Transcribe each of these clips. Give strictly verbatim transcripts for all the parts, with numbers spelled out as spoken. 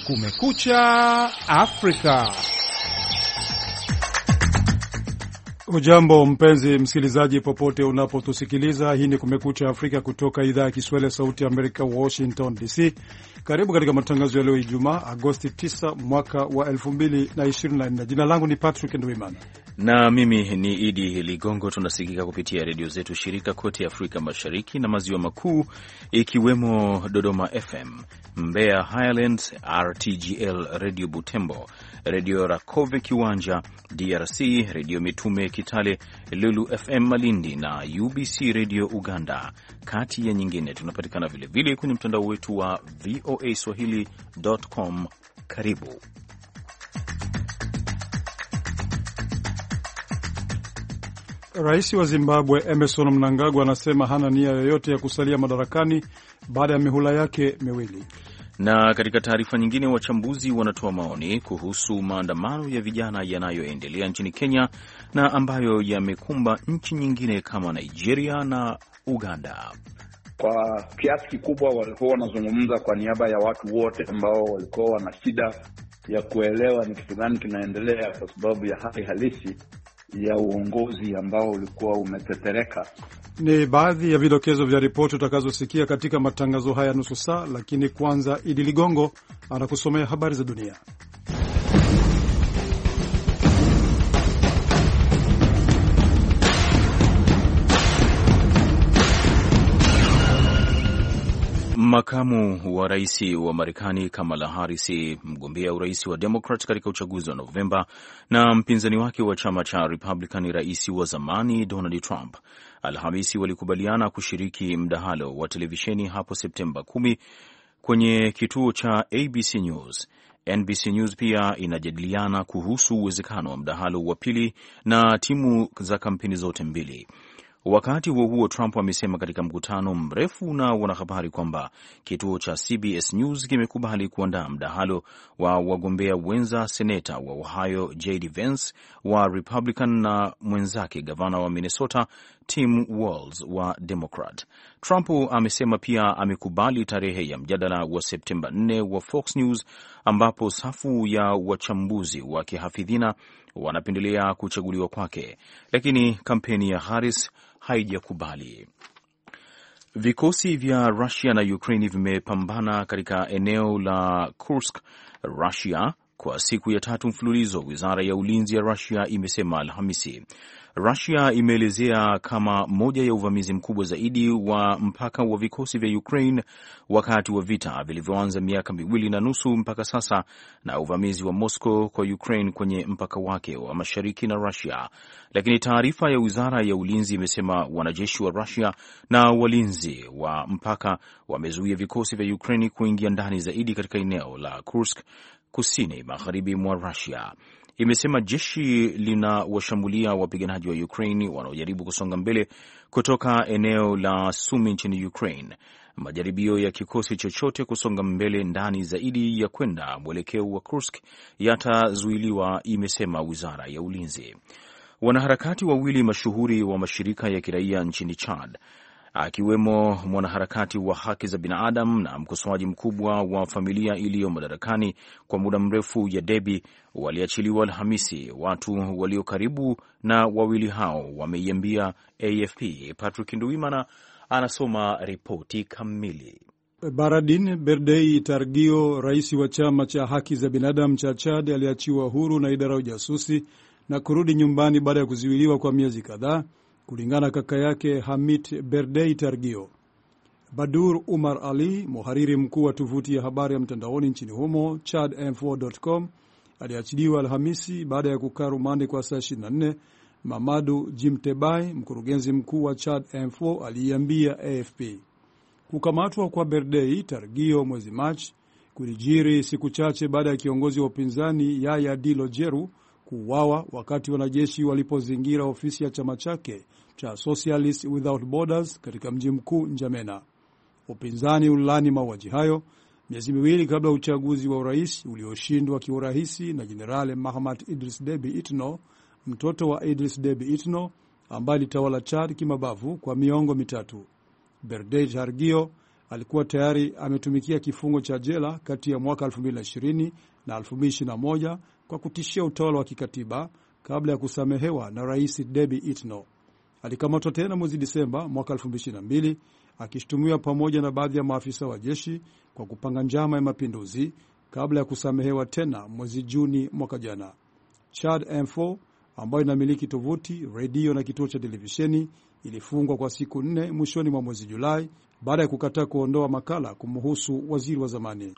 Kumekucha Afrika. Ujambo mpenzi msikilizaji, popote unapotusikiliza. Hii ni Kumekucha Afrika kutoka idhaa ya Kiswahili Sauti ya Amerika, Washington D C. Karibu katika matangazo ya leo Ijumaa Agosti tisa mwaka wa elfu mbili na ishirini na nne. Jina langu ni Patrick Ndwimana na mimi ni Idi Ligongo. Tunasikika kupitia redio zetu shirika kote Afrika Mashariki na Maziwa Makuu, ikiwemo Dodoma F M, Mbeya Highlands, R T G L Radio Butembo, Radio Rakove Kiwanja D R C, Radio Mitume Kitale, Lulu F M Malindi na U B C Radio Uganda, kati ya nyingine. Tunapatikana vilevile kwenye mtandao wetu wa V O A Swahili dot com. Karibu. Rais wa Zimbabwe Emmerson Mnangagwa anasema hana nia yoyote ya kusalia madarakani baada ya mihula yake miwili. Na katika taarifa nyingine, wachambuzi wanatoa maoni kuhusu maandamano ya vijana yanayoendelea nchini Kenya na ambayo yamekumba nchi nyingine kama Nigeria na Uganda. Kwa kiasi kikubwa walikuwa wanazungumza kwa niaba ya watu wote ambao walikuwa wana shida ya kuelewa ni kitu gani kinaendelea, kwa sababu ya hali halisi ya uongozi ambao ulikuwa umetetereka. Ni baadhi ya vidokezo vya ripoti utakazosikia katika matangazo haya nusu saa, lakini kwanza Idi Ligongo anakusomea habari za dunia. Makamu wa rais wa Marekani Kamala Harris, mgombea urais wa Democrat katika uchaguzi wa Novemba, na mpinzani wake wa chama cha Republican, rais wa zamani Donald Trump, Alhamisi walikubaliana kushiriki mdahalo wa televisheni hapo Septemba kumi kwenye kituo cha A B C News. N B C News pia inajadiliana kuhusu uwezekano wa mdahalo wa pili na timu za kampeni zote mbili. Wakati huo huo, Trump amesema katika mkutano mrefu na wanahabari kwamba kituo cha C B S News kimekubali kuandaa mdahalo wa wagombea wenza, seneta wa Ohio J D Vance wa Republican na mwenzake gavana wa Minnesota Tim Walz wa Democrat. Trump amesema pia amekubali tarehe ya mjadala wa Septemba nne wa Fox News, ambapo safu ya wachambuzi wa kihafidhina wanapendelea kuchaguliwa kwake, lakini kampeni ya Harris haijakubali. Vikosi vya Russia na Ukraine vimepambana katika eneo la Kursk, Russia, kwa siku ya tatu mfululizo, wizara ya ulinzi ya Russia imesema Alhamisi. Russia imeelezea kama moja ya uvamizi mkubwa zaidi wa mpaka wa vikosi vya Ukraine wakati wa vita vilivyoanza miaka miwili na nusu mpaka sasa, na uvamizi wa Moscow kwa Ukraine kwenye mpaka wake wa mashariki na Russia. Lakini taarifa ya wizara ya ulinzi imesema wanajeshi wa Russia na walinzi wa mpaka wamezuia vikosi vya Ukraine kuingia ndani zaidi katika eneo la Kursk, kusini magharibi mwa Russia. Imesema jeshi linawashambulia wapiganaji wa Ukraine wanaojaribu kusonga mbele kutoka eneo la Sumy nchini Ukraine. Majaribio ya kikosi chochote kusonga mbele ndani zaidi ya kwenda mwelekeo wa Kursk yatazuiliwa, imesema wizara ya ulinzi. Wanaharakati wawili mashuhuri wa mashirika ya kiraia nchini Chad, akiwemo mwanaharakati wa haki za binadamu na mkosoaji mkubwa wa familia iliyo madarakani kwa muda mrefu ya Deby, waliachiliwa Alhamisi. Watu walio karibu na wawili hao wameiambia A F P. Patrick Nduwimana anasoma ripoti kamili. Baradin Berdei Targio, rais wa chama cha haki za binadamu cha Chad, aliachiwa huru na idara ya ujasusi na kurudi nyumbani baada ya kuzuiliwa kwa miezi kadhaa, kulingana kaka yake Hamid Berdei Targio. Badur Umar Ali, muhariri mkuu wa tovuti ya habari ya mtandaoni nchini humo chad info dot com, aliachiliwa Alhamisi baada ya kukaa rumande kwa saa ishirini na nne. Mamadou Jimtebai, mkurugenzi mkuu wa Chad Info, aliambia A F P. Kukamatwa kwa Berdei Targio mwezi Machi kulijiri siku chache baada ya kiongozi wa upinzani Yaya Dilo Jeru kuuawa wakati wanajeshi walipozingira ofisi ya chama chake cha Socialists Without Borders katika mji mkuu N'Djamena. Upinzani ulilani mauaji hayo miezi miwili kabla uchaguzi wa urais ulioshindwa kiurahisi na Jenerali Mahamat Idris Deby Itno, mtoto wa Idris Deby Itno ambaye alitawala Chad kimabavu kwa miongo mitatu. Berdei Targio alikuwa tayari ametumikia kifungo cha jela kati ya mwaka elfu mbili ishirini na elfu mbili ishirini na moja kwa kutishia utawala wa kikatiba kabla ya kusamehewa na Rais Deby Itno. Alikamatwa tena mwezi Disemba mwaka elfu mbili ishirini na mbili akishutumiwa pamoja na baadhi ya maafisa wa jeshi kwa kupanga njama ya mapinduzi kabla ya kusamehewa tena mwezi Juni mwaka jana. Chad Info ambayo inamiliki tovuti, redio na kituo cha televisheni ilifungwa kwa siku nne mwishoni mwa mwezi Julai baada ya kukataa kuondoa makala kumhusu waziri wa zamani.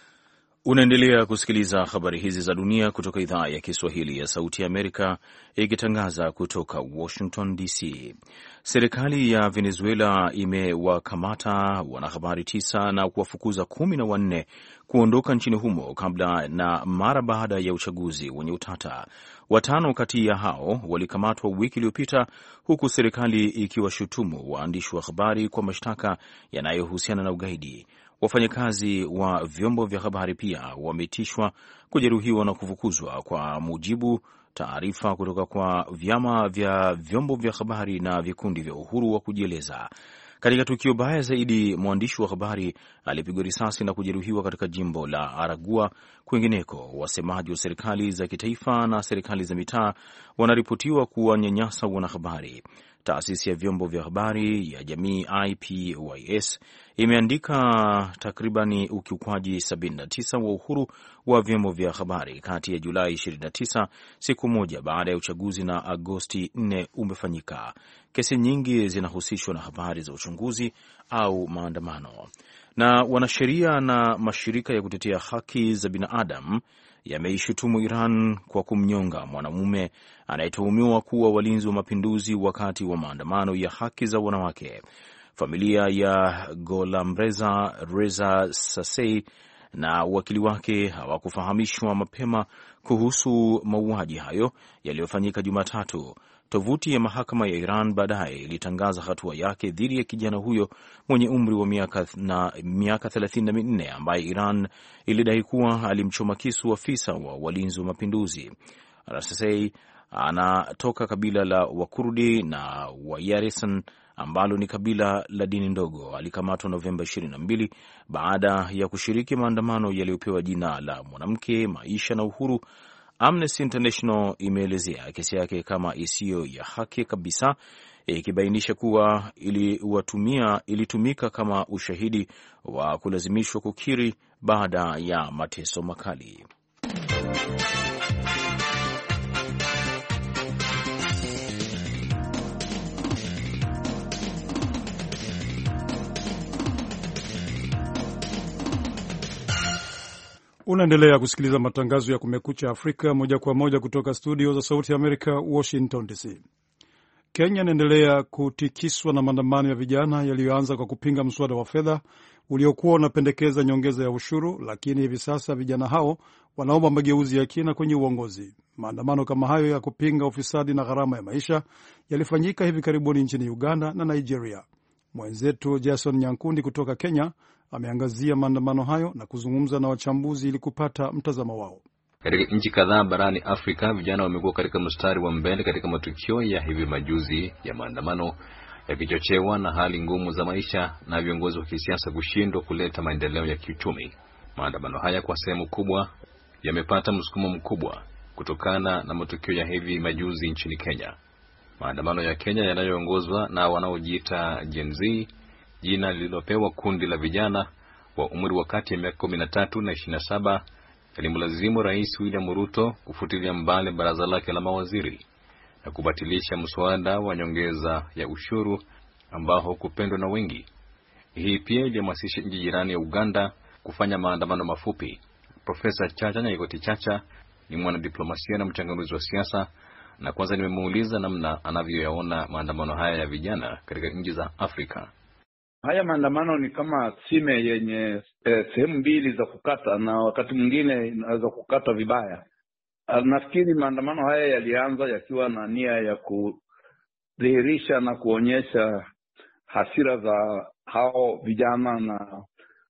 Unaendelea kusikiliza habari hizi za dunia kutoka idhaa ya Kiswahili ya Sauti ya Amerika ikitangaza kutoka Washington D C. Serikali ya Venezuela imewakamata wanahabari tisa na kuwafukuza kumi na wanne kuondoka nchini humo kabla na mara baada ya uchaguzi wenye utata. Watano kati ya hao walikamatwa wiki iliyopita, huku serikali ikiwashutumu waandishi wa habari kwa mashtaka yanayohusiana na ugaidi. Wafanyakazi wa vyombo vya habari pia wametishwa kujeruhiwa na kufukuzwa, kwa mujibu taarifa kutoka kwa vyama vya vyombo vya habari na vikundi vya uhuru wa kujieleza. Katika tukio baya zaidi, mwandishi wa habari alipigwa risasi na kujeruhiwa katika jimbo la Aragua. Kwingineko, wasemaji wa serikali za kitaifa na serikali za mitaa wanaripotiwa kuwanyanyasa wanahabari. Taasisi ya vyombo vya habari ya jamii I P Y S imeandika takribani ukiukwaji sabini na tisa wa uhuru wa vyombo vya habari kati ya Julai ishirini na tisa, siku moja baada ya uchaguzi, na Agosti nne umefanyika. Kesi nyingi zinahusishwa na habari za uchunguzi au maandamano. Na wanasheria na mashirika ya kutetea haki za binadamu yameishutumu Iran kwa kumnyonga mwanamume anayetuhumiwa kuwa walinzi wa mapinduzi wakati wa maandamano ya haki za wanawake. Familia ya Gholamreza Reza Sasei na wakili wake hawakufahamishwa mapema kuhusu mauaji hayo yaliyofanyika Jumatatu. Tovuti ya mahakama ya Iran baadaye ilitangaza hatua yake dhidi ya kijana huyo mwenye umri wa miaka na miaka thelathini na minne ambaye Iran ilidai kuwa alimchoma kisu afisa wa walinzi wa mapinduzi. Rasasei anatoka kabila la Wakurdi na Wayarisan ambalo ni kabila la dini ndogo. Alikamatwa Novemba ishirini na mbili baada ya kushiriki maandamano yaliyopewa jina la mwanamke, maisha na uhuru. Amnesty International imeelezea kesi yake kama isiyo ya haki kabisa, ikibainisha kuwa iliwatumia ilitumika kama ushahidi wa kulazimishwa kukiri baada ya mateso makali. Unaendelea kusikiliza matangazo ya Kumekucha Afrika moja kwa moja kutoka studio za Sauti ya Amerika, Washington D C. Kenya inaendelea kutikiswa na maandamano ya vijana yaliyoanza kwa kupinga mswada wa fedha uliokuwa unapendekeza nyongeza ya ushuru, lakini hivi sasa vijana hao wanaomba mageuzi ya kina kwenye uongozi. Maandamano kama hayo ya kupinga ufisadi na gharama ya maisha yalifanyika hivi karibuni nchini Uganda na Nigeria. Mwenzetu Jason Nyankundi kutoka Kenya ameangazia maandamano hayo na kuzungumza na wachambuzi ili kupata mtazamo wao. Katika nchi kadhaa barani Afrika, vijana wamekuwa katika mstari wa mbele katika matukio ya hivi majuzi ya maandamano yakichochewa na hali ngumu za maisha na viongozi wa kisiasa kushindwa kuleta maendeleo ya kiuchumi. Maandamano haya kwa sehemu kubwa yamepata msukumo mkubwa kutokana na matukio ya hivi majuzi nchini Kenya. Maandamano ya Kenya yanayoongozwa na wanaojiita Gen Z, jina lililopewa kundi la vijana wa umri wa kati ya miaka kumi na tatu na ishirini na saba, yalimlazimu Rais William Ruto kufutilia mbali baraza lake la mawaziri na kubatilisha mswada wa nyongeza ya ushuru ambao hukupendwa na wengi. Hii pia ilihamasisha nchi jirani ya Uganda kufanya maandamano mafupi. Profesa Chacha Nyaigoti Chacha ni mwanadiplomasia na mchanganuzi wa siasa, na kwanza nimemuuliza namna anavyoyaona maandamano haya ya vijana katika nchi za Afrika. Haya maandamano ni kama sime yenye eh, sehemu mbili za kukata, na wakati mwingine inaweza kukata vibaya. Nafikiri maandamano haya yalianza yakiwa na nia ya kudhihirisha na kuonyesha hasira za hao vijana, na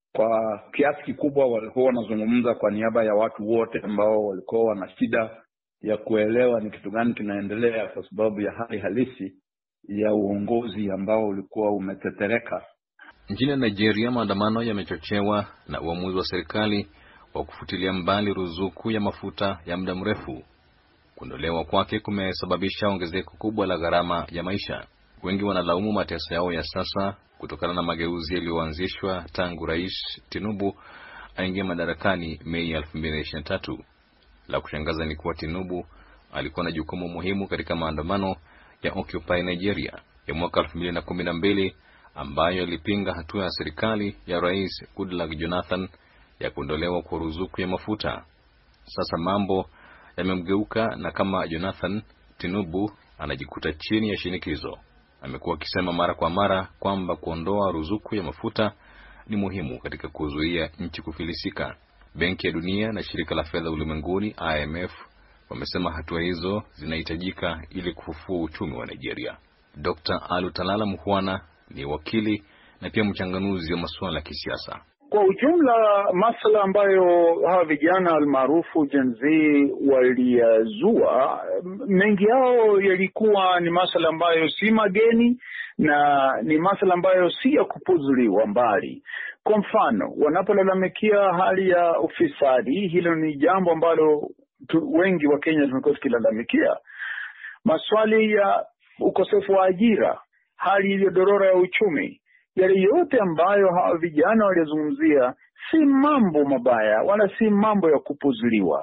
kwa kiasi kikubwa walikuwa wanazungumza kwa niaba ya watu wote ambao walikuwa wana shida ya kuelewa ni kitu gani kinaendelea, kwa sababu ya hali halisi ya uongozi ambao ulikuwa umetetereka. Nchini Nigeria, maandamano yamechochewa na uamuzi wa serikali wa kufutilia mbali ruzuku ya mafuta ya muda mrefu. Kuondolewa kwake kumesababisha ongezeko kubwa la gharama ya maisha. Wengi wanalaumu mateso yao ya sasa kutokana na mageuzi yaliyoanzishwa tangu Rais Tinubu aingia madarakani Mei elfu mbili ishirini na tatu. La kushangaza ni kuwa Tinubu alikuwa na jukumu muhimu katika maandamano ya Occupy Nigeria ya mwaka elfu mbili kumi na mbili ambayo yalipinga hatua ya serikali ya Rais Goodluck Jonathan ya kuondolewa kwa ruzuku ya mafuta. Sasa mambo yamemgeuka, na kama Jonathan, Tinubu anajikuta chini ya shinikizo. Amekuwa akisema mara kwa mara kwamba kuondoa ruzuku ya mafuta ni muhimu katika kuzuia nchi kufilisika. Benki ya Dunia na Shirika la Fedha Ulimwenguni I M F wamesema hatua hizo zinahitajika ili kufufua uchumi wa Nigeria. Doctor Alutalala Muhwana ni wakili na pia mchanganuzi wa masuala ya kisiasa. Kwa ujumla, masuala ambayo hawa vijana almaarufu Gen Z waliyazua, mengi yao yalikuwa ni masuala ambayo si mageni na ni masuala ambayo si ya kupuzuliwa mbali. Kwa mfano, wanapolalamikia hali ya ufisadi, hilo ni jambo ambalo tu, wengi wa Kenya tumekuwa tukilalamikia. Maswali ya ukosefu wa ajira, hali iliyodorora ya uchumi, yale yote ambayo hawa vijana walizungumzia si mambo mabaya wala si mambo ya kupuzuliwa.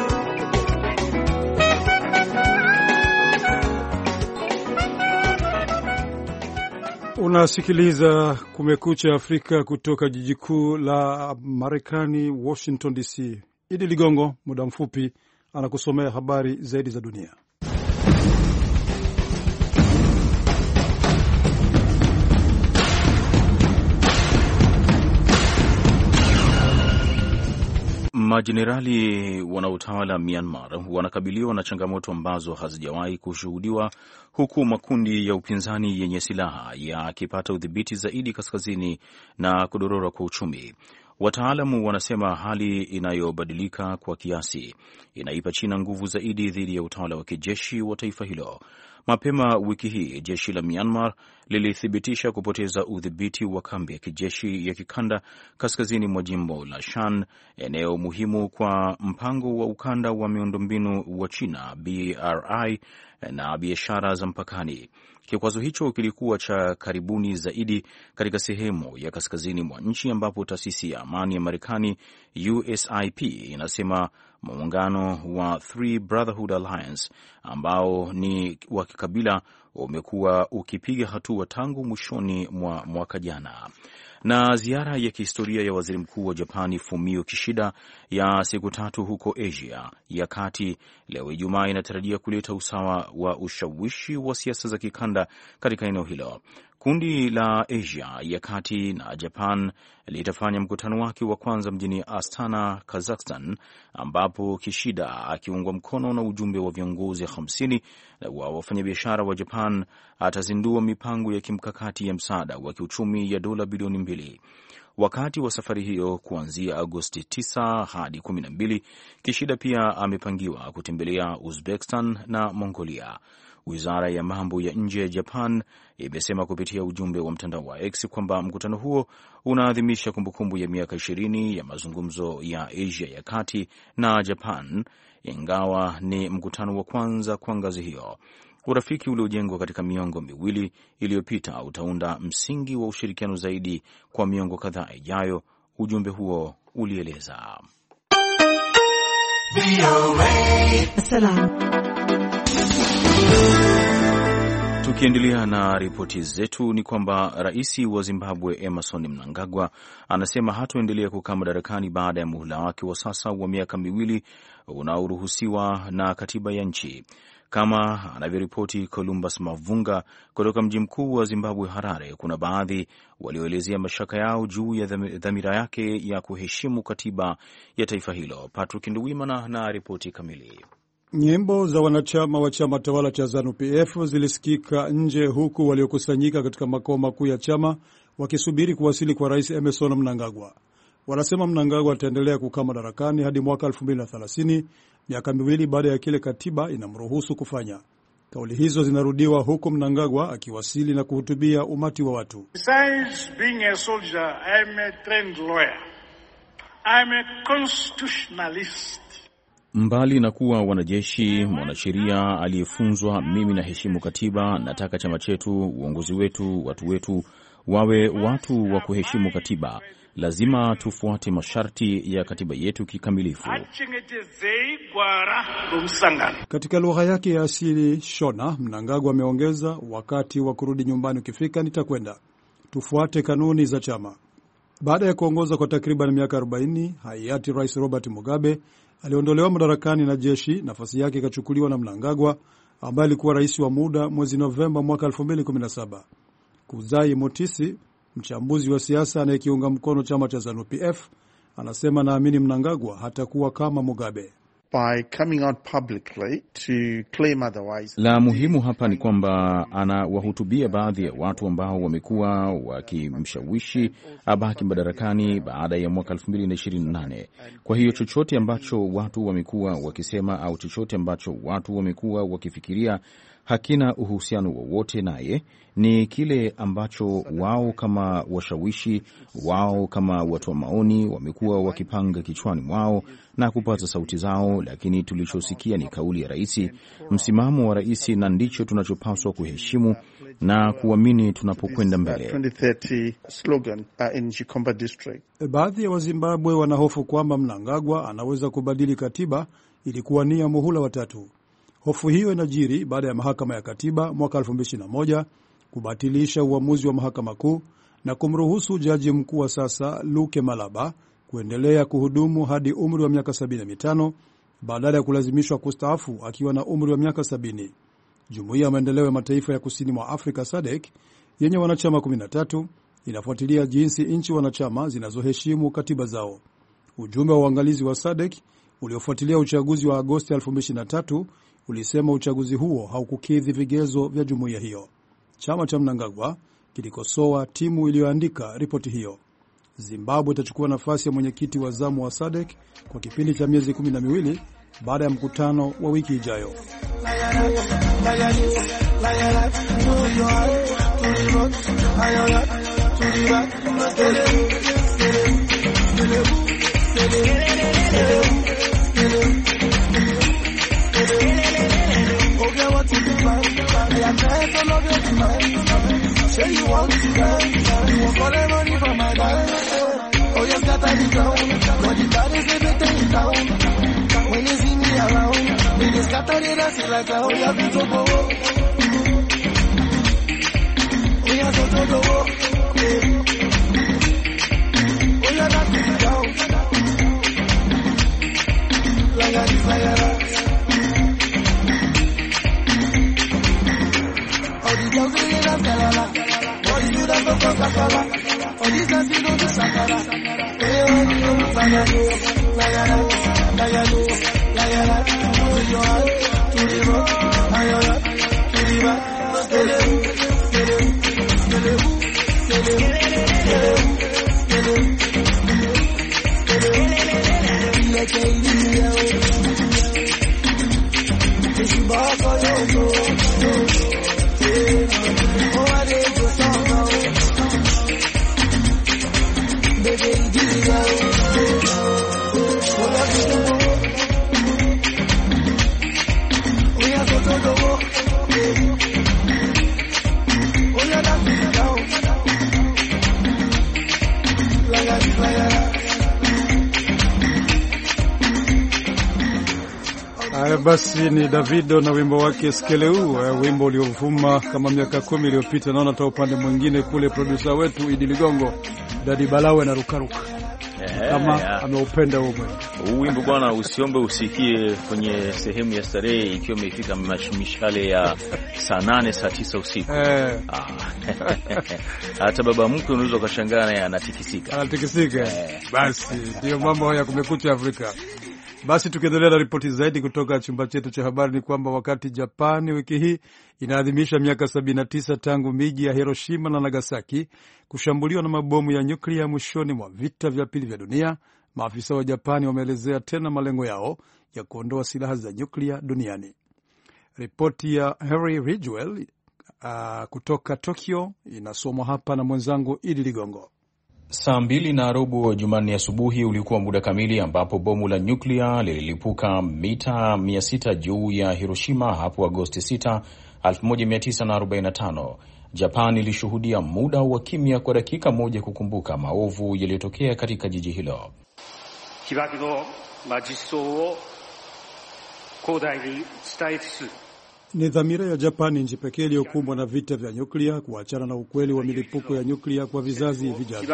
Unasikiliza Kumekucha Afrika kutoka jiji kuu la Marekani, Washington D C. Idi Ligongo muda mfupi anakusomea habari zaidi za dunia. Majenerali wanaotawala Myanmar wanakabiliwa na changamoto ambazo hazijawahi kushuhudiwa, huku makundi ya upinzani yenye silaha yakipata udhibiti zaidi kaskazini na kudorora kwa uchumi. Wataalamu wanasema hali inayobadilika kwa kiasi inaipa China nguvu zaidi dhidi ya utawala wa kijeshi wa taifa hilo. Mapema wiki hii jeshi la Myanmar lilithibitisha kupoteza udhibiti wa kambi ya kijeshi ya kikanda kaskazini mwa jimbo la Shan, eneo muhimu kwa mpango wa ukanda wa miundombinu wa China B R I na biashara za mpakani. Kikwazo hicho kilikuwa cha karibuni zaidi katika sehemu ya kaskazini mwa nchi, ambapo taasisi ya amani ya Marekani U S I P inasema muungano wa Three Brotherhood Alliance ambao ni wa kikabila umekuwa ukipiga hatua tangu mwishoni mwa mwaka jana. Na ziara ya kihistoria ya waziri mkuu wa Japani Fumio Kishida ya siku tatu huko Asia ya kati leo Ijumaa inatarajia kuleta usawa wa ushawishi wa siasa za kikanda katika eneo hilo. Kundi la Asia ya kati na Japan litafanya mkutano wake wa kwanza mjini Astana, Kazakhstan, ambapo Kishida akiungwa mkono na ujumbe wa viongozi hamsini wa wafanyabiashara wa Japan atazindua mipango ya kimkakati ya msaada wa kiuchumi ya dola bilioni mbili. Wakati wa safari hiyo kuanzia Agosti tisa hadi kumi na mbili, Kishida pia amepangiwa kutembelea Uzbekistan na Mongolia. Wizara ya mambo ya nje ya Japan imesema kupitia ujumbe wa mtandao wa X kwamba mkutano huo unaadhimisha kumbukumbu ya miaka ishirini ya mazungumzo ya Asia ya kati na Japan, ingawa ni mkutano wa kwanza kwa ngazi hiyo. Urafiki uliojengwa katika miongo miwili iliyopita utaunda msingi wa ushirikiano zaidi kwa miongo kadhaa ijayo, ujumbe huo ulieleza. Tukiendelea na ripoti zetu ni kwamba rais wa Zimbabwe Emmerson Mnangagwa anasema hatoendelea kukaa madarakani baada ya muhula wake wa sasa wa miaka miwili unaoruhusiwa na katiba ya nchi. Kama anavyoripoti Columbus Mavunga kutoka mji mkuu wa Zimbabwe, Harare, kuna baadhi walioelezea mashaka yao juu ya dhamira yake ya kuheshimu katiba ya taifa hilo. Patrick Nduwimana na ripoti kamili. Nyimbo za wanachama wa chama tawala cha ZANU P F zilisikika nje, huku waliokusanyika katika makao makuu ya chama wakisubiri kuwasili kwa rais Emmerson Mnangagwa. Wanasema Mnangagwa ataendelea kukaa madarakani hadi mwaka elfu mbili na thelathini, miaka miwili baada ya kile katiba inamruhusu kufanya. Kauli hizo zinarudiwa huku Mnangagwa akiwasili na kuhutubia umati wa watu. Besides being a soldier, I'm a trained lawyer. I'm a constitutionalist. Mbali na kuwa wanajeshi, mwanasheria aliyefunzwa, mimi naheshimu katiba. Nataka chama chetu, uongozi wetu, watu wetu wawe watu wa kuheshimu katiba. Lazima tufuate masharti ya katiba yetu kikamilifu. Katika lugha yake ya asili Shona, Mnangagwa ameongeza, wakati wa kurudi nyumbani ukifika nitakwenda. Tufuate kanuni za chama. Baada ya kuongoza kwa takriban miaka arobaini, hayati Rais Robert Mugabe aliondolewa madarakani na jeshi, nafasi yake ikachukuliwa na Mnangagwa ambaye alikuwa rais wa muda mwezi Novemba mwaka elfu mbili kumi na saba. Kuzai Mutisi, mchambuzi wa siasa anayekiunga mkono chama cha ZANU P F, anasema naamini Mnangagwa hatakuwa kama Mugabe. By coming out publicly to claim otherwise. La muhimu hapa ni kwamba anawahutubia baadhi ya watu ambao wamekuwa wakimshawishi abaki madarakani baada ya mwaka elfu mbili ishirini na nane. Kwa hiyo chochote ambacho watu wamekuwa wakisema au chochote ambacho watu wamekuwa wakifikiria hakina uhusiano wowote naye, ni kile ambacho wao kama washawishi, wao kama watu wa maoni wamekuwa wakipanga kichwani mwao na kupata sauti zao, lakini tulichosikia ni kauli ya rais, msimamo wa rais, na ndicho tunachopaswa kuheshimu na kuamini tunapokwenda mbele. Baadhi ya Wazimbabwe wanahofu kwamba Mnangagwa anaweza kubadili katiba ili kuwania muhula wa tatu. Hofu hiyo inajiri baada ya mahakama ya katiba mwaka elfu mbili ishirini na moja kubatilisha uamuzi wa mahakama kuu na kumruhusu jaji mkuu wa sasa Luke Malaba kuendelea kuhudumu hadi umri wa miaka sabini na mitano badala ya kulazimishwa kustaafu akiwa na umri wa miaka sabini. Jumuiya ya maendeleo ya mataifa ya kusini mwa Afrika S A D C yenye wanachama kumi na tatu inafuatilia jinsi nchi wanachama zinazoheshimu katiba zao. Ujumbe wa uangalizi wa S A D C uliofuatilia uchaguzi wa Agosti elfu mbili ishirini na tatu ulisema uchaguzi huo haukukidhi vigezo vya jumuiya hiyo. Chama cha Mnangagwa kilikosoa timu iliyoandika ripoti hiyo. Zimbabwe itachukua nafasi ya mwenyekiti wa zamu wa S A D C kwa kipindi cha miezi kumi na miwili baada ya mkutano wa wiki ijayo. Basi ni Davido na wimbo wake Skeleu, wimbo uliovuma kama miaka kumi iliyopita. Naona hata upande mwingine kule producer wetu Idi Ligongo, Dadi Balawe na rukaruka kama ameupenda huo huu wimbo bwana. Usiombe usikie kwenye sehemu ya starehe ikiwa imefika mishale ya saa nane saa tisa usiku eh. Ah. Hata baba mkwe unaweza ukashangaa naye anatikisika anatikisika eh. Basi ndio mambo ya Kumekucha Afrika. Basi tukiendelea na ripoti zaidi kutoka chumba chetu cha habari ni kwamba wakati Japani wiki hii inaadhimisha miaka sabini na tisa tangu miji ya Hiroshima na Nagasaki kushambuliwa na mabomu ya nyuklia mwishoni mwa vita vya pili vya dunia, maafisa wa Japani wameelezea tena malengo yao ya kuondoa silaha za nyuklia duniani. Ripoti ya Harry Ridgwell uh, kutoka Tokyo inasomwa hapa na mwenzangu Idi Ligongo. Saa mbili na robo Jumanne asubuhi ulikuwa muda kamili ambapo bomu la nyuklia lililipuka mita mia sita juu ya Hiroshima hapo Agosti sita, elfu moja mia tisa arobaini na tano. Japan ilishuhudia muda wa kimya kwa dakika moja kukumbuka maovu yaliyotokea katika jiji hilo. Ni dhamira ya Japani, nchi pekee iliyokumbwa na vita vya nyuklia, kuachana na ukweli wa milipuko ya nyuklia kwa vizazi vijavyo.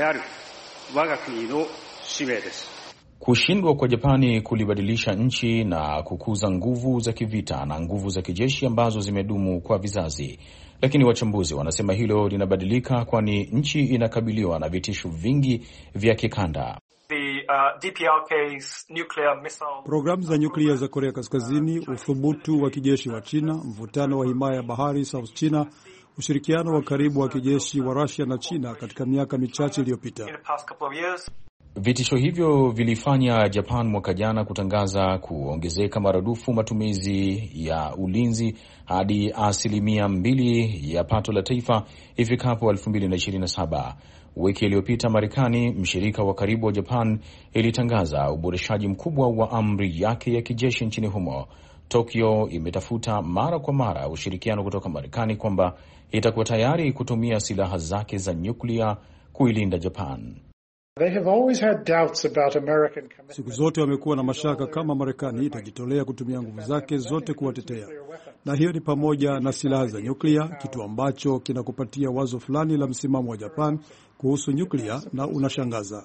Kushindwa kwa Japani kulibadilisha nchi na kukuza nguvu za kivita na nguvu za kijeshi ambazo zimedumu kwa vizazi. Lakini wachambuzi wanasema hilo linabadilika, kwani nchi inakabiliwa na vitisho vingi vya kikanda. The, uh, D P R K's nuclear missile... Programu za nyuklia za Korea Kaskazini, uthubutu wa kijeshi wa China, mvutano wa himaya ya bahari South China, ushirikiano wa karibu wa kijeshi wa Russia na China katika miaka michache iliyopita. Vitisho hivyo vilifanya Japan mwaka jana kutangaza kuongezeka maradufu matumizi ya ulinzi hadi asilimia mbili ya pato la taifa ifikapo elfu mbili na ishirini na saba. Wiki iliyopita Marekani, mshirika wa karibu wa Japan, ilitangaza uboreshaji mkubwa wa amri yake ya kijeshi nchini humo. Tokyo imetafuta mara kwa mara ushirikiano kutoka Marekani kwamba itakuwa tayari kutumia silaha zake za nyuklia kuilinda Japan. They have always had doubts about American... Siku zote wamekuwa na mashaka kama Marekani itajitolea kutumia nguvu zake zote kuwatetea, na hiyo ni pamoja na silaha za nyuklia, kitu ambacho kinakupatia wazo fulani la msimamo wa Japan kuhusu nyuklia na unashangaza.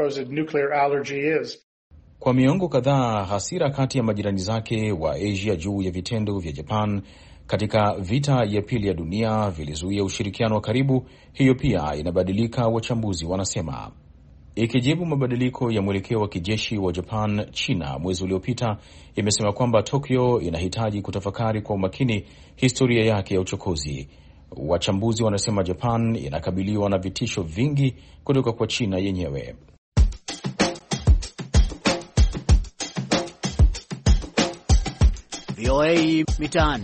Kwa miongo kadhaa, hasira kati ya majirani zake wa Asia juu ya vitendo vya Japan katika vita ya pili ya dunia vilizuia ushirikiano wa karibu. Hiyo pia inabadilika, wachambuzi wanasema. Ikijibu mabadiliko ya mwelekeo wa kijeshi wa Japan, China mwezi uliopita imesema kwamba Tokyo inahitaji kutafakari kwa umakini historia yake ya uchokozi. Wachambuzi wanasema Japan inakabiliwa na vitisho vingi kutoka kwa China yenyewe. V O A Mitaani.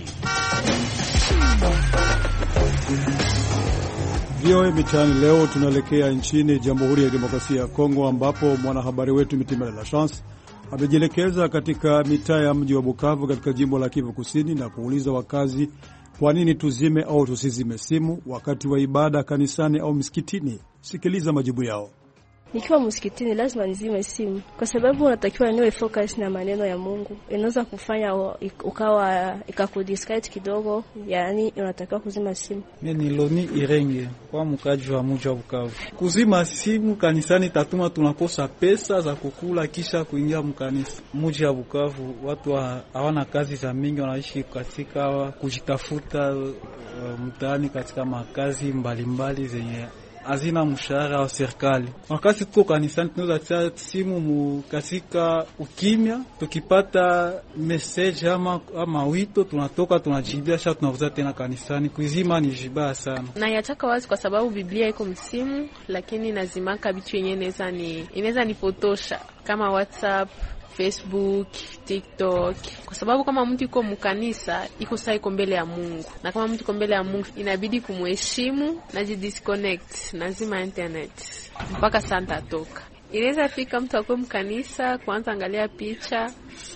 V O A Mitaani leo tunaelekea nchini Jamhuri ya Demokrasia ya Kongo, ambapo mwanahabari wetu Mitima La Chance amejielekeza katika mitaa ya mji wa Bukavu katika jimbo la Kivu Kusini na kuuliza wakazi kwa nini tuzime au tusizime simu wakati wa ibada kanisani au msikitini. Sikiliza majibu yao. Nikiwa msikitini lazima nizime simu kwa sababu unatakiwa niwe focus na maneno ya Mungu. Inaweza kufanya ukawa ikakudistract kidogo, yani unatakiwa kuzima simu. Mimi ni Loni Irenge kwa mkaji wa mji wa Bukavu. Kuzima simu kanisani tatuma tunakosa pesa za kukula kisha kuingia mkanisa. Mji wa Bukavu watu hawana kazi za mingi, wanaishi katika kujitafuta uh, mtaani katika makazi mbalimbali zenye hazina mshahara wa serikali. Wakati tuko kanisani tunaweza tia simu mu katika ukimya, tukipata message ama ama wito tunatoka tunajibia, sha tunavuza tena kanisani. Kuizima ni vibaya sana. Na yataka wazi kwa sababu Biblia iko msimu, lakini nazimaka vitu yenyewe inaweza ni inaweza nipotosha kama WhatsApp, Facebook, TikTok, kwa sababu kama mtu yuko mkanisa iko saa iko mbele ya Mungu, na kama mtu yuko mbele ya Mungu inabidi kumheshimu na jidisconnect, nazima internet mpaka santa toka. Inaweza fika mtu akwe mkanisa kwanza angalia picha,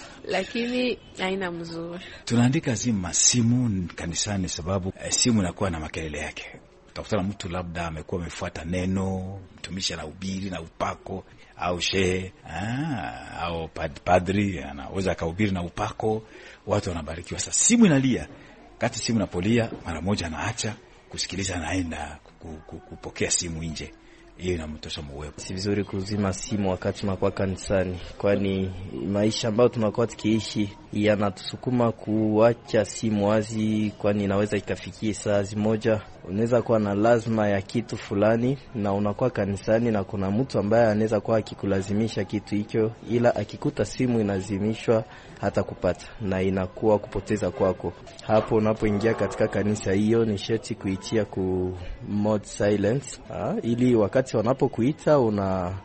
lakini haina mzuri. Tunaandika zima simu kanisani sababu eh, simu inakuwa na makelele yake. Utakuta mtu labda amekuwa amefuata neno, mtumishi na ubiri na upako au shehe ah, au pad, padri anaweza akahubiri na upako, watu wanabarikiwa. Sasa simu inalia, kati simu inapolia mara moja anaacha kusikiliza, anaenda kupokea simu nje. Hiyo inamtosha mwewe. Si vizuri kuzima simu wakati tunakuwa kanisani, kwani maisha ambayo tunakuwa tukiishi yanatusukuma kuacha simu wazi, kwani inaweza ikafikia saa moja unaweza kuwa na lazima ya kitu fulani na unakuwa kanisani na kuna mtu ambaye anaweza kuwa akikulazimisha kitu hicho, ila akikuta simu inazimishwa hata kupata na inakuwa kupoteza kwako. Hapo unapoingia katika kanisa hiyo ni sharti kuitia ku mode silence, ha? Ili wakati wanapokuita una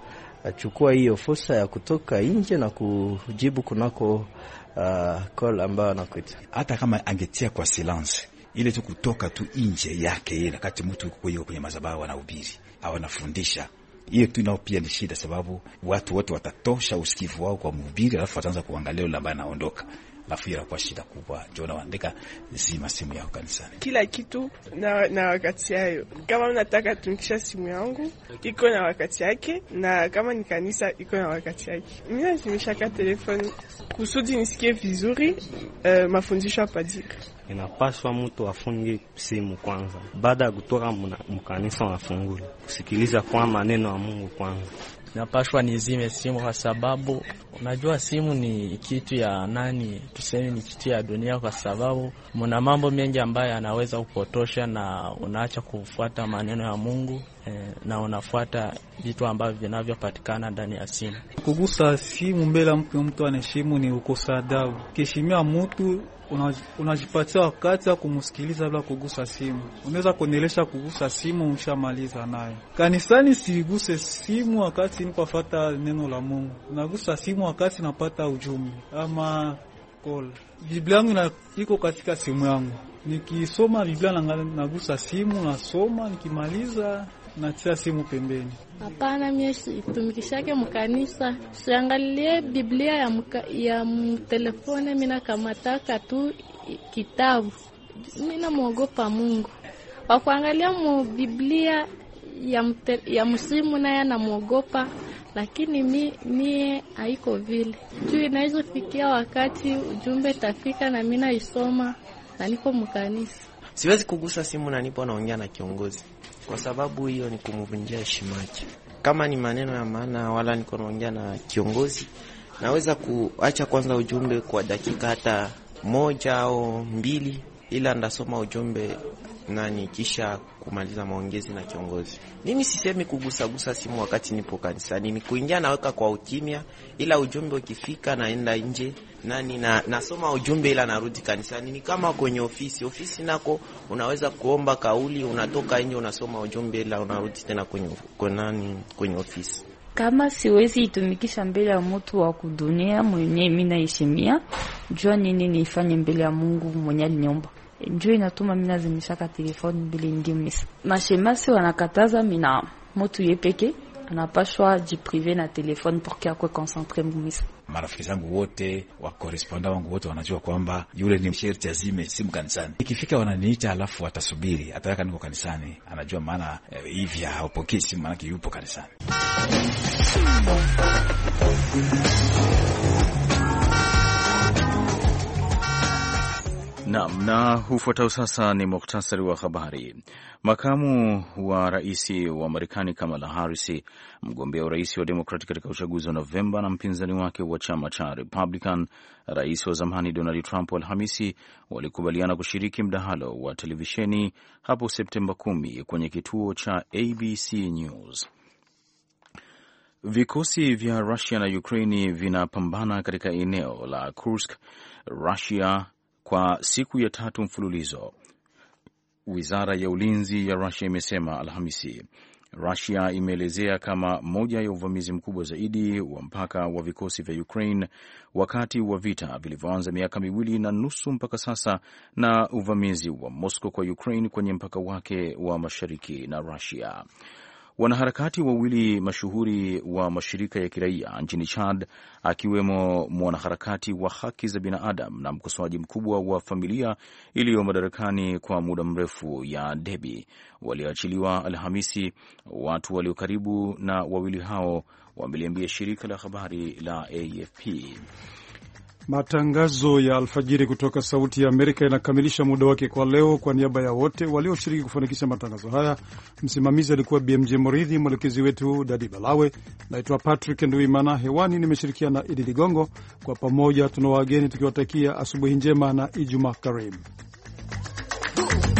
achukua hiyo fursa ya kutoka nje na kujibu kunako uh, call ambayo anakuita. Hata kama angetia kwa silence ile tu kutoka tu nje yake ile, wakati mtu yuko kwenye madhabahu anahubiri au anafundisha, hiyo tu nao pia ni shida, sababu watu wote watatosha usikivu wao kwa mhubiri, alafu wataanza kuangalia yule ambaye anaondoka, alafu hiyo inakuwa shida kubwa. Ndio naandika zima simu yao kanisani. Kila kitu na na wakati yao. Kama unataka tumikisha simu yangu iko na wakati yake, na kama ni kanisa iko na wakati yake. Mimi nazimishaka telefoni kusudi nisikie vizuri uh, mafundisho ya padri. Inapaswa mtu afunge simu kwanza, baada ya kutoka mkanisa afungule, kusikiliza kwa maneno ya Mungu kwanza. Napashwa nizime simu kwa sababu unajua simu ni kitu ya nani, tuseme ni kitu ya dunia, kwa sababu mna mambo mengi ambayo yanaweza kupotosha na unaacha kufuata maneno ya Mungu eh, na unafuata vitu ambavyo vinavyopatikana ndani ya simu. Kugusa simu mbele ya mtu mtu anaheshimu ni ukosa adabu. Kiheshimia mtu unajipatia wakati wa kumsikiliza bila kugusa simu. Unaweza kuendelesha kugusa simu umshamaliza naye. Kanisani siguse simu wakati ninapofuata neno la Mungu. Nagusa simu wakati napata ujumbe ama call. Biblia yangu iko katika simu yangu. Nikisoma Biblia nagusa simu, nasoma, nikimaliza natia simu pembeni. Hapana, mimi situmikishake mkanisa. Siangalie Biblia ya muka, ya telefone, mimi nakamataka tu kitabu. Mimi namuogopa Mungu. Wa kuangalia mu Biblia ya mte, ya msimu naye namuogopa, lakini mi mie haiko vile. Tu inaweza fikia wakati ujumbe tafika na mimi naisoma na niko mkanisa. Siwezi kugusa simu na nipo naongea na kiongozi, kwa sababu hiyo ni kumvunjia heshima yake. Kama ni maneno ya maana wala niko naongea na kiongozi, naweza kuacha kwanza ujumbe kwa dakika hata moja au mbili, ila ndasoma ujumbe nani kisha kumaliza maongezi na kiongozi. Mimi sisemi kugusa gusa simu wakati nipo kanisani, ni kuingia naweka kwa ukimya, ila ujumbe ukifika naenda nje nani na nasoma ujumbe ila narudi kanisani. Ni kama kwenye ofisi, ofisi nako unaweza kuomba kauli, unatoka nje unasoma ujumbe ila unarudi tena kwenye nani kwenye ofisi. Kama siwezi itumikisha mbele ya mtu wa kudunia mwenye mimi naheshimia, jua nini nifanye mbele ya Mungu mwenye aliniomba. Njoo inatuma mimi nazimishaka telefoni mbele ndio misa. Mashemasi wanakataza mina mtu yepeke anapashwa jiprive na telefoni porque akwe concentre mumisa. Marafiki zangu wote wa correspondent wangu wote wanajua kwamba yule ni msherti azime simu kanisani. Ikifika wananiita alafu watasubiri ataweka niko kanisani, anajua maana eh, hivi haupokei simu maana yupo kanisani. Naam, na hufuatao sasa ni muhtasari wa habari. Makamu wa rais wa Marekani Kamala Harris, mgombea urais wa Democrat katika uchaguzi wa Novemba, na mpinzani wake wa chama cha Republican, rais wa zamani Donald Trump, Alhamisi walikubaliana kushiriki mdahalo wa televisheni hapo Septemba kumi kwenye kituo cha A B C News. Vikosi vya Russia na Ukraine vinapambana katika eneo la Kursk, Russia, kwa siku ya tatu mfululizo. Wizara ya ulinzi ya Russia imesema Alhamisi. Russia imeelezea kama moja ya uvamizi mkubwa zaidi wa mpaka wa vikosi vya Ukraine wakati wa vita vilivyoanza miaka miwili na nusu mpaka sasa, na uvamizi wa Moscow kwa Ukraine kwenye mpaka wake wa mashariki na Russia. Wanaharakati wawili mashuhuri wa mashirika ya kiraia nchini Chad, akiwemo mwanaharakati wa haki za binadamu na mkosoaji mkubwa wa familia iliyo madarakani kwa muda mrefu ya Deby, waliachiliwa Alhamisi. Watu walio karibu na wawili hao wameliambia shirika la habari la A F P. Matangazo ya alfajiri kutoka Sauti ya Amerika yanakamilisha muda wake kwa leo. Kwa niaba ya wote walioshiriki kufanikisha matangazo haya, msimamizi alikuwa B M J Moridhi, mwelekezi wetu Dadi Balawe. Naitwa Patrick Nduimana, hewani nimeshirikiana na Idi Ligongo. Kwa pamoja tuna wageni tukiwatakia asubuhi njema na Ijumaa karimu.